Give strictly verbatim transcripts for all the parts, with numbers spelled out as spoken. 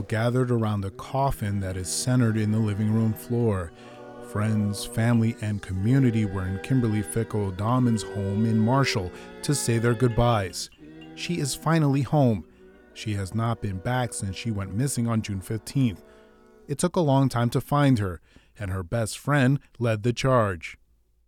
gathered around a coffin that is centered in the living room floor. Friends, family, and community were in Kimberly Fick O'Dahman's home in Marshall to say their goodbyes. She is finally home. She has not been back since she went missing on June fifteenth. It took a long time to find her, and her best friend led the charge.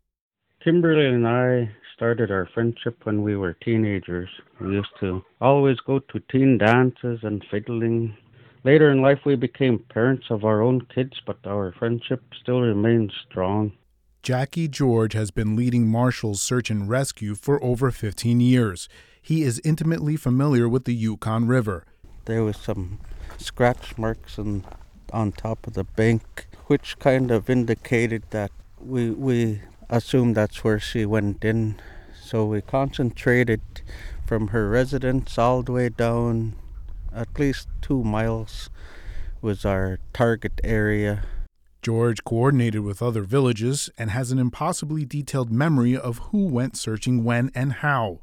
Kimberly and I started our friendship when we were teenagers. We used to always go to teen dances and fiddling. Later in life, we became parents of our own kids, but our friendship still remains strong. Jackie George has been leading Marshall's search and rescue for over fifteen years. He is intimately familiar with the Yukon River. There was some scratch marks on, on top of the bank, which kind of indicated that we we assumed that's where she went in. So we concentrated from her residence all the way down. At least two miles was our target area. George coordinated with other villages and has an impossibly detailed memory of who went searching when and how.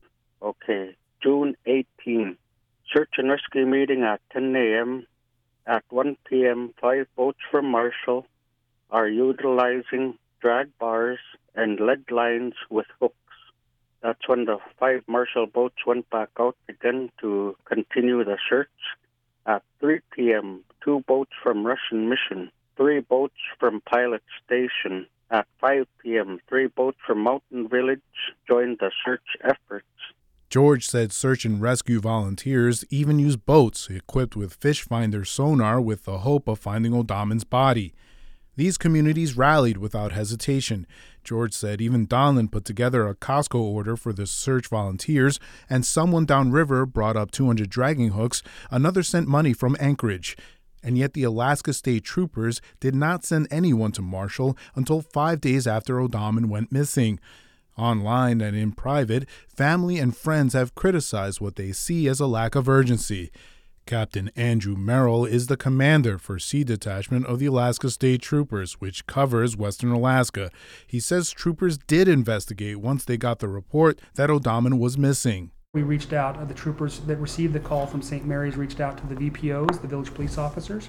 Okay, June eighteenth, search and rescue meeting at ten a.m. At one p.m., five boats from Marshall are utilizing drag bars and lead lines with hooks. That's when the five Marshall boats went back out again to continue the search. At three p.m., two boats from Russian Mission, three boats from Pilot Station. At five p.m., three boats from Mountain Village joined the search efforts. George said search and rescue volunteers even used boats equipped with fish finder sonar with the hope of finding O'Dahman's body. These communities rallied without hesitation. George said even Donlin put together a Costco order for the search volunteers, and someone downriver brought up two hundred dragging hooks. Another sent money from Anchorage. And yet the Alaska State Troopers did not send anyone to Marshall until five days after O'Dahman went missing. Online and in private, family and friends have criticized what they see as a lack of urgency. Captain Andrew Merrill is the commander for Sea Detachment of the Alaska State Troopers, which covers western Alaska. He says troopers did investigate once they got the report that O'Dahman was missing. We reached out, uh, the troopers that received the call from Saint Mary's reached out to the V P Os, the village police officers,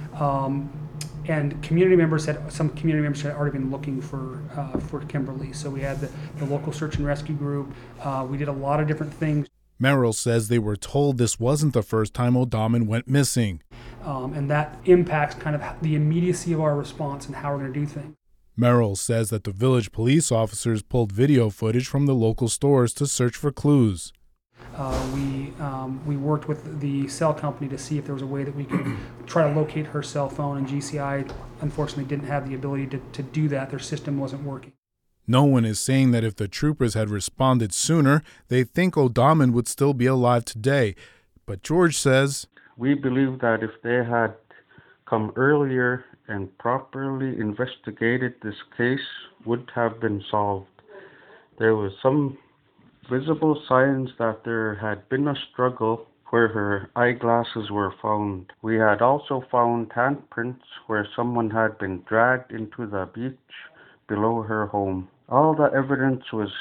um, and community members had, some community members had already been looking for uh, for Kimberly. So we had the, the local search and rescue group. Uh, we did a lot of different things. Merrill says they were told this wasn't the first time O'Dahman went missing. Um, and that impacts kind of the immediacy of our response and how we're going to do things. Merrill says that the village police officers pulled video footage from the local stores to search for clues. Uh, we um, we worked with the cell company to see if there was a way that we could try to locate her cell phone, and G C I unfortunately didn't have the ability to, to do that. Their system wasn't working. No one is saying that if the troopers had responded sooner, they think O'Dahman would still be alive today. But George says, we believe that if they had come earlier and properly investigated this case, would have been solved. There was some visible signs that there had been a struggle where her eyeglasses were found. We had also found handprints where someone had been dragged into the beach below her home. All the evidence was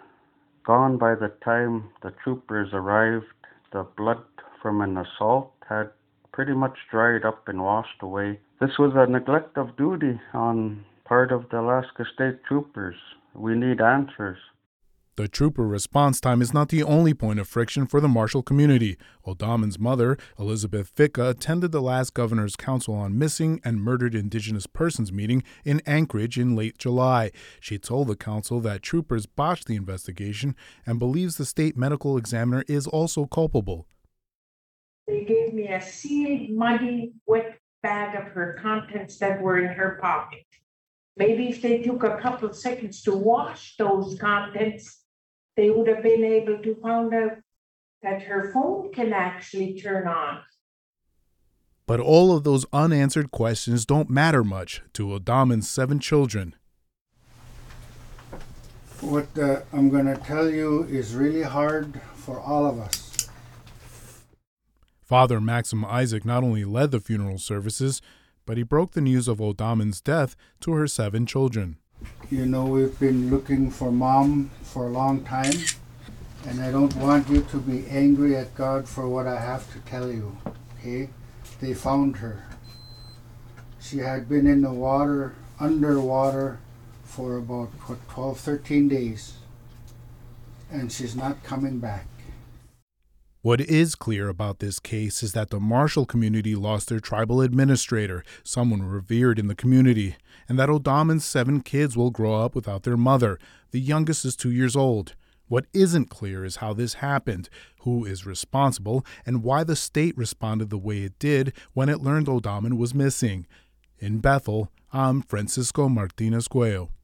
gone by the time the troopers arrived. The blood from an assault had pretty much dried up and washed away. This was a neglect of duty on part of the Alaska State Troopers. We need answers. The trooper response time is not the only point of friction for the Marshall community. O'Dahman's mother, Elizabeth Ficka, attended the last Governor's Council on Missing and Murdered Indigenous Persons meeting in Anchorage in late July. She told the council that troopers botched the investigation and believes the state medical examiner is also culpable. They gave me a sealed, muddy, wet bag of her contents that were in her pocket. Maybe if they took a couple of seconds to wash those contents, they would have been able to find out that her phone can actually turn on. But all of those unanswered questions don't matter much to O'Dahman's seven children. What uh, I'm going to tell you is really hard for all of us. Father Maxim Isaac not only led the funeral services, but he broke the news of O'Dahman's death to her seven children. You know, we've been looking for Mom for a long time, and I don't want you to be angry at God for what I have to tell you, okay? they found her. She had been in the water, underwater, for about what, twelve, thirteen days, and she's not coming back. What is clear about this case is that the Marshall community lost their tribal administrator, someone revered in the community, and that O'Dahman's seven kids will grow up without their mother. The youngest is two years old. What isn't clear is how this happened, who is responsible, and why the state responded the way it did when it learned O'Dahman was missing. In Bethel, I'm Francisco Martinez Cuello.